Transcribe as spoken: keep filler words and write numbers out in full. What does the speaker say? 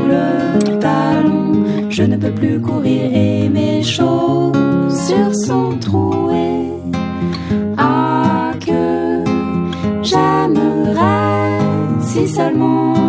le talon. Je ne peux plus courir et mes chaussures sont trouées. Ah, que j'aimerais si seulement